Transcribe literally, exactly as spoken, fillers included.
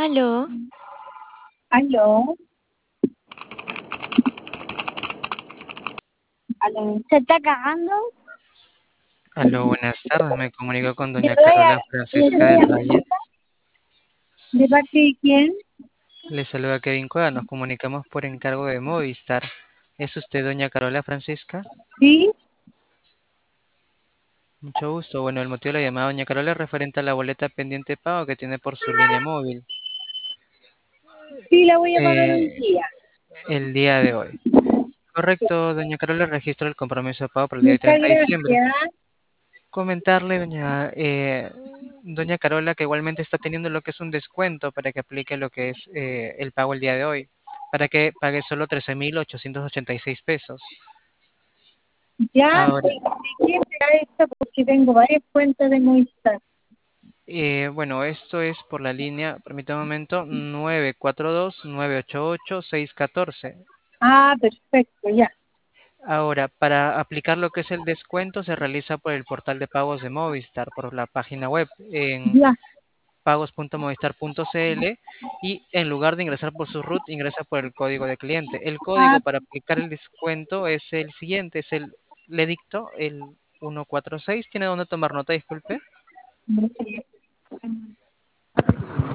Aló, Aló, aló. ¿Se está cagando? Aló, buenas tardes. Me comunico con ¿Le doña doy a, Carola le Francisca doy del a- Valle. ¿De parte de quién? Le saluda Kevin Cueva. Nos comunicamos por encargo de Movistar. ¿Es usted doña Carola Francisca? Sí, Mucho gusto. Bueno, el motivo de la llamada doña Carola es referente a la boleta pendiente de pago que tiene por su línea móvil sí, la voy a pagar hoy eh, día. el día de hoy. Correcto, doña Carola, registro el compromiso de pago para el día Muchas treinta de diciembre. gracias. Comentarle, doña, eh, doña Carola, que igualmente está teniendo lo que es un descuento para que aplique lo que es eh, el pago el día de hoy, para que pague solo trece mil ochocientos ochenta y seis pesos. Ya, Ahora, ¿de de quién será esto? Porque tengo varias cuentas de Movistar. eh, bueno, esto es por la línea, permítame un momento, nueve cuatro dos, nueve ocho ocho, seis uno cuatro. Ah, perfecto, ya, Ahora, para aplicar lo que es el descuento se realiza por el portal de pagos de Movistar, por la página web, en ya. pagos punto movistar punto cl y en lugar de ingresar por su root, ingresa por el código de cliente. El Ah, código para aplicar el descuento es el siguiente, es el, le dicto, el ciento cuarenta y seis. ¿Tiene dónde tomar nota? Disculpe.